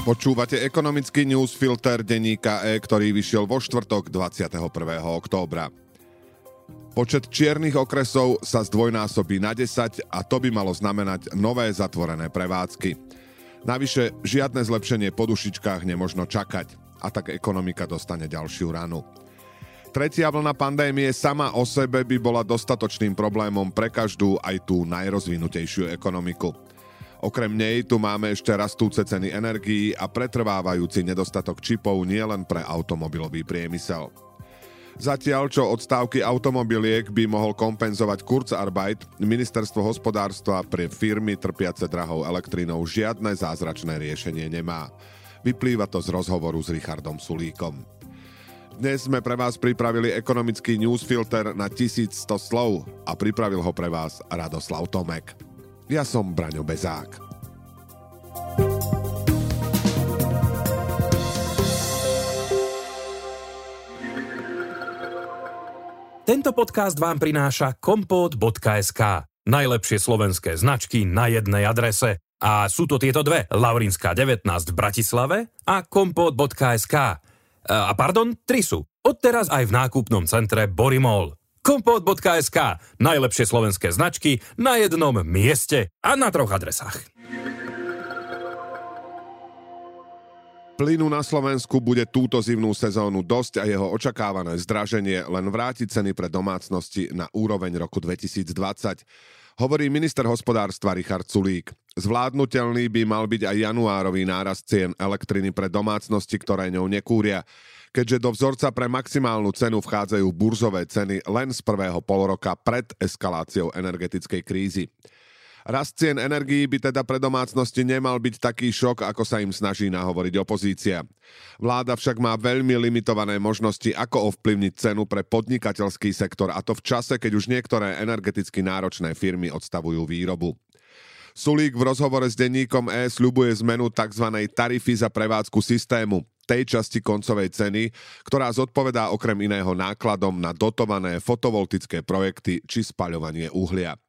Počúvate ekonomický newsfilter denníka E, ktorý vyšiel vo štvrtok 21. októbra. Počet čiernych okresov sa zdvojnásobí na 10 a to by malo znamenať nové zatvorené prevádzky. Navyše žiadne zlepšenie po dušičkách nemožno čakať a tak ekonomika dostane ďalšiu ranu. Tretia vlna pandémie sama o sebe by bola dostatočným problémom pre každú, aj tú najrozvinutejšiu ekonomiku. Okrem nej tu máme ešte rastúce ceny energií a pretrvávajúci nedostatok čipov nielen pre automobilový priemysel. Zatiaľ, čo odstávky automobiliek by mohol kompenzovať Kurzarbeit, ministerstvo hospodárstva pre firmy trpiace drahou elektrinou žiadne zázračné riešenie nemá. Vyplýva to z rozhovoru s Richardom Sulíkom. Dnes sme pre vás pripravili ekonomický newsfilter na 1100 slov a pripravil ho pre vás Radoslav Tomek. Ja som Braňo Bezák. Tento podcast vám prináša Kompot.sk. Najlepšie slovenské značky na jednej adrese. A sú to tieto dve. Laurinská 19 v Bratislave a Kompot.sk. A pardon, tri sú. Odteraz aj v nákupnom centre Borimol. Kompot.sk. Najlepšie slovenské značky na jednom mieste a na 3 adresách. Plynu na Slovensku bude túto zimnú sezónu dosť a jeho očakávané zdraženie len vráti ceny pre domácnosti na úroveň roku 2020. Hovorí minister hospodárstva Richard Sulík. Zvládnutelný by mal byť aj januárový nárast cien elektriny pre domácnosti, ktoré ňou nekúria, keďže do vzorca pre maximálnu cenu vchádzajú burzové ceny len z prvého polroka pred eskaláciou energetickej krízy. Rast cien energií by teda pre domácnosti nemal byť taký šok, ako sa im snaží nahovoriť opozícia. Vláda však má veľmi limitované možnosti, ako ovplyvniť cenu pre podnikateľský sektor, a to v čase, keď už niektoré energeticky náročné firmy odstavujú výrobu. Sulík v rozhovore s denníkom E sľubuje zmenu tzv. Tarify za prevádzku systému, tej časti koncovej ceny, ktorá zodpovedá okrem iného nákladom na dotované fotovoltické projekty či spaľovanie uhlia.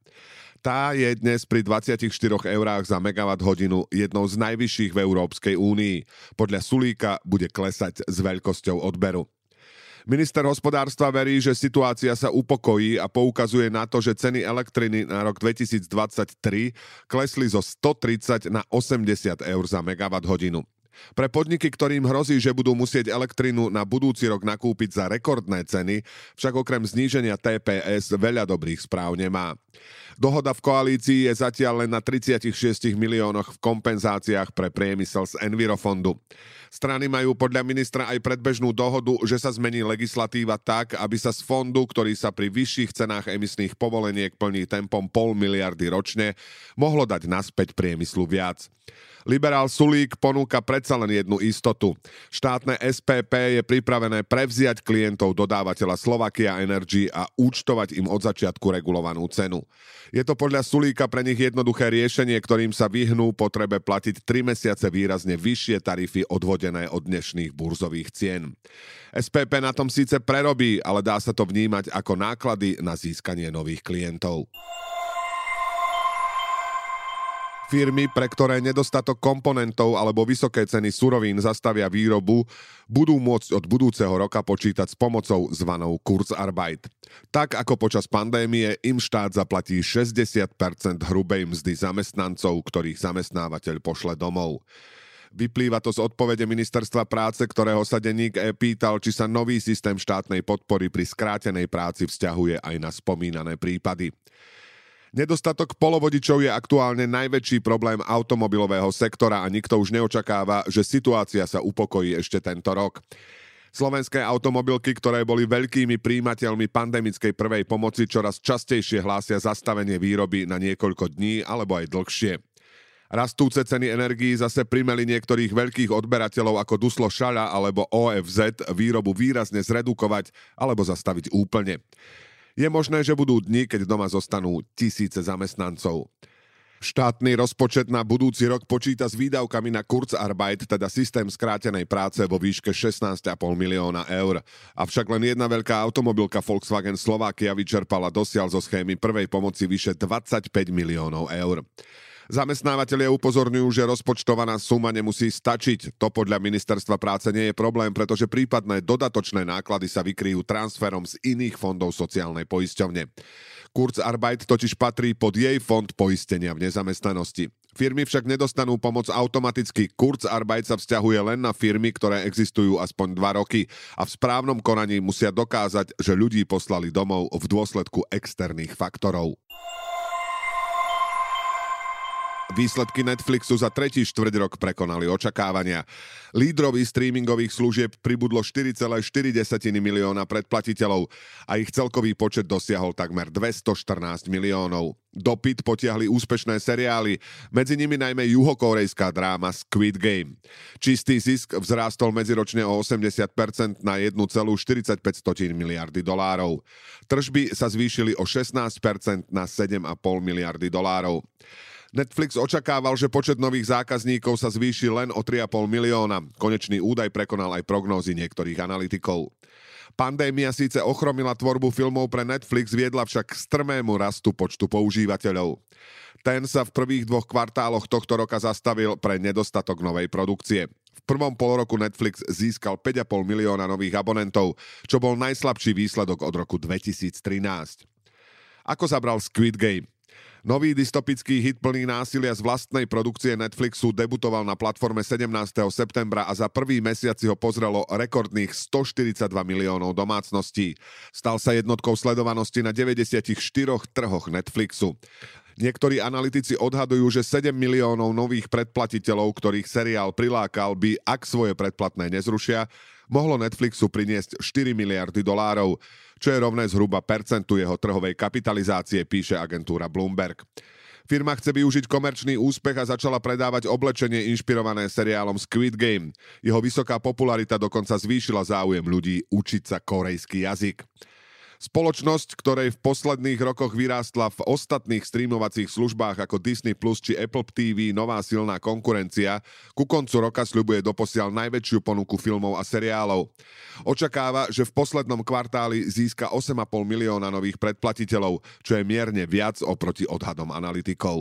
Tá je dnes pri 24 eurách za megawatt hodinu jednou z najvyšších v Európskej únii. Podľa Sulíka bude klesať s veľkosťou odberu. Minister hospodárstva verí, že situácia sa upokojí a poukazuje na to, že ceny elektriny na rok 2023 klesli zo 130 na 80 eur za megawatt hodinu. Pre podniky, ktorým hrozí, že budú musieť elektrinu na budúci rok nakúpiť za rekordné ceny, však okrem zníženia TPS veľa dobrých správ nemá. Dohoda v koalícii je zatiaľ len na 36 miliónoch v kompenzáciách pre priemysel z Envirofondu. Strany majú podľa ministra aj predbežnú dohodu, že sa zmení legislatíva tak, aby sa z fondu, ktorý sa pri vyšších cenách emisných povoleniek plní tempom 0,5 miliardy ročne, mohlo dať naspäť priemyslu viac. Liberál Sulík ponúka predsa len jednu istotu. Štátne SPP je pripravené prevziať klientov dodávateľa Slovakia Energy a účtovať im od začiatku regulovanú cenu. Je to podľa Sulíka pre nich jednoduché riešenie, ktorým sa vyhnú potrebe platiť 3 mesiace výrazne vyššie tarify odvodené od dnešných burzových cien. SPP na tom síce prerobí, ale dá sa to vnímať ako náklady na získanie nových klientov. Firmy, pre ktoré nedostatok komponentov alebo vysoké ceny surovín zastavia výrobu, budú môcť od budúceho roka počítať s pomocou zvanou Kurzarbeit. Tak ako počas pandémie im štát zaplatí 60% hrubej mzdy zamestnancov, ktorých zamestnávateľ pošle domov. Vyplýva to z odpovede ministerstva práce, ktorého sa denník E pýtal, či sa nový systém štátnej podpory pri skrátenej práci vzťahuje aj na spomínané prípady. Nedostatok polovodičov je aktuálne najväčší problém automobilového sektora a nikto už neočakáva, že situácia sa upokojí ešte tento rok. Slovenské automobilky, ktoré boli veľkými príjimateľmi pandemickej prvej pomoci, čoraz častejšie hlásia zastavenie výroby na niekoľko dní alebo aj dlhšie. Rastúce ceny energií zase primeli niektorých veľkých odberateľov ako Duslo Šaľa alebo OFZ výrobu výrazne zredukovať alebo zastaviť úplne. Je možné, že budú dni, keď doma zostanú tisíce zamestnancov. Štátny rozpočet na budúci rok počíta s výdavkami na Kurzarbeit, teda systém skrátenej práce vo výške 16,5 milióna eur. Avšak len jedna veľká automobilka Volkswagen Slovakia vyčerpala dosiaľ zo schémy prvej pomoci vyše 25 miliónov eur. Zamestnávatelia upozorňujú, že rozpočtovaná suma nemusí stačiť. To podľa ministerstva práce nie je problém, pretože prípadné dodatočné náklady sa vykryjú transferom z iných fondov sociálnej poisťovne. Kurzarbeit totiž patrí pod jej fond poistenia v nezamestnanosti. Firmy však nedostanú pomoc automaticky. Kurzarbeit sa vzťahuje len na firmy, ktoré existujú aspoň 2 roky a v správnom konaní musia dokázať, že ľudí poslali domov v dôsledku externých faktorov. Výsledky Netflixu za tretí štvrťrok prekonali očakávania. Lídrovi streamingových služieb pribudlo 4,4 milióna predplatiteľov a ich celkový počet dosiahol takmer 214 miliónov. Dopyt potiahli úspešné seriály, medzi nimi najmä juhokórejská dráma Squid Game. Čistý zisk vzrástol medziročne o 80% na 1,45 miliardy dolárov. Tržby sa zvýšili o 16% na 7,5 miliardy dolárov. Netflix očakával, že počet nových zákazníkov sa zvýši len o 3,5 milióna. Konečný údaj prekonal aj prognózy niektorých analytikov. Pandémia síce ochromila tvorbu filmov pre Netflix, viedla však k strmému rastu počtu používateľov. Ten sa v prvých 2 kvartáloch tohto roka zastavil pre nedostatok novej produkcie. V prvom polroku Netflix získal 5,5 milióna nových abonentov, čo bol najslabší výsledok od roku 2013. Ako zabral Squid Game? Nový dystopický hit plný násilia z vlastnej produkcie Netflixu debutoval na platforme 17. septembra a za prvý mesiac si ho pozrelo rekordných 142 miliónov domácností. Stal sa jednotkou sledovanosti na 94 trhoch Netflixu. Niektorí analytici odhadujú, že 7 miliónov nových predplatiteľov, ktorých seriál prilákal, by, ak svoje predplatné nezrušia, mohlo Netflixu priniesť 4 miliardy dolárov, čo je rovné zhruba percentu jeho trhovej kapitalizácie, píše agentúra Bloomberg. Firma chce využiť komerčný úspech a začala predávať oblečenie inšpirované seriálom Squid Game. Jeho vysoká popularita dokonca zvýšila záujem ľudí učiť sa kórejský jazyk. Spoločnosť, ktorej v posledných rokoch vyrástla v ostatných streamovacích službách ako Disney Plus či Apple TV nová silná konkurencia, ku koncu roka sľubuje doposiaľ najväčšiu ponuku filmov a seriálov. Očakáva, že v poslednom kvartáli získa 8,5 milióna nových predplatiteľov, čo je mierne viac oproti odhadom analytikov.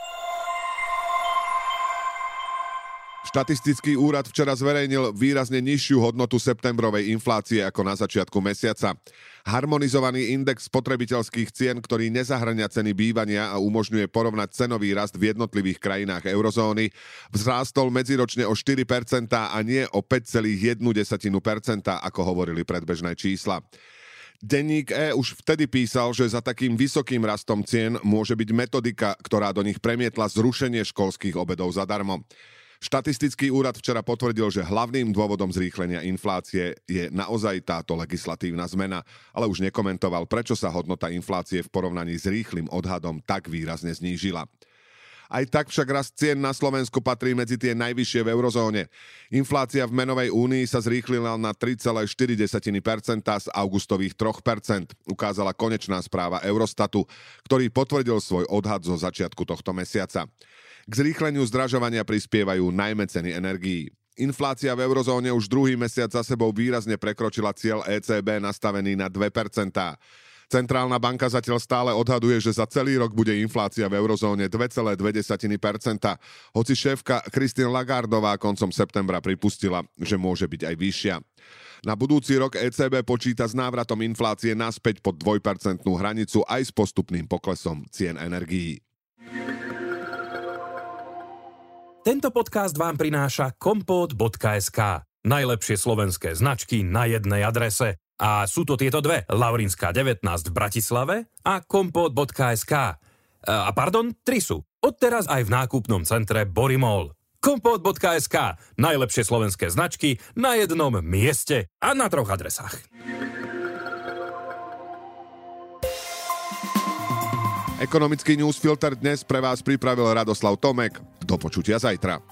Štatistický úrad včera zverejnil výrazne nižšiu hodnotu septembrovej inflácie ako na začiatku mesiaca. Harmonizovaný index spotrebiteľských cien, ktorý nezahŕňa ceny bývania a umožňuje porovnať cenový rast v jednotlivých krajinách eurozóny, vzrástol medziročne o 4% a nie o 5,1%, ako hovorili predbežné čísla. Denník už vtedy písal, že za takým vysokým rastom cien môže byť metodika, ktorá do nich premietla zrušenie školských obedov zadarmo. Štatistický úrad včera potvrdil, že hlavným dôvodom zrýchlenia inflácie je naozaj táto legislatívna zmena, ale už nekomentoval, prečo sa hodnota inflácie v porovnaní s rýchlym odhadom tak výrazne znížila. Aj tak však rast cien na Slovensku patrí medzi tie najvyššie v eurozóne. Inflácia v menovej únii sa zrýchlila na 3,4% z augustových 3%, ukázala konečná správa Eurostatu, ktorý potvrdil svoj odhad zo začiatku tohto mesiaca. K zrýchleniu zdražovania prispievajú najmä ceny energií. Inflácia v eurozóne už druhý mesiac za sebou výrazne prekročila cieľ ECB nastavený na 2%. Centrálna banka zatiaľ stále odhaduje, že za celý rok bude inflácia v eurozóne 2,2%, hoci šéfka Christine Lagardová koncom septembra pripustila, že môže byť aj vyššia. Na budúci rok ECB počíta s návratom inflácie naspäť pod 2% hranicu aj s postupným poklesom cien energií. Tento podcast vám prináša Kompot.sk. Najlepšie slovenské značky na jednej adrese. A sú to tieto dve. Laurinská 19 v Bratislave a Kompot.sk. A pardon, 3 sú. Odteraz aj v nákupnom centre Borimol. Kompot.sk. Najlepšie slovenské značky na jednom mieste a na 3 adresách. Ekonomický newsfilter dnes pre vás pripravil Radoslav Tomek. Do počutia zajtra.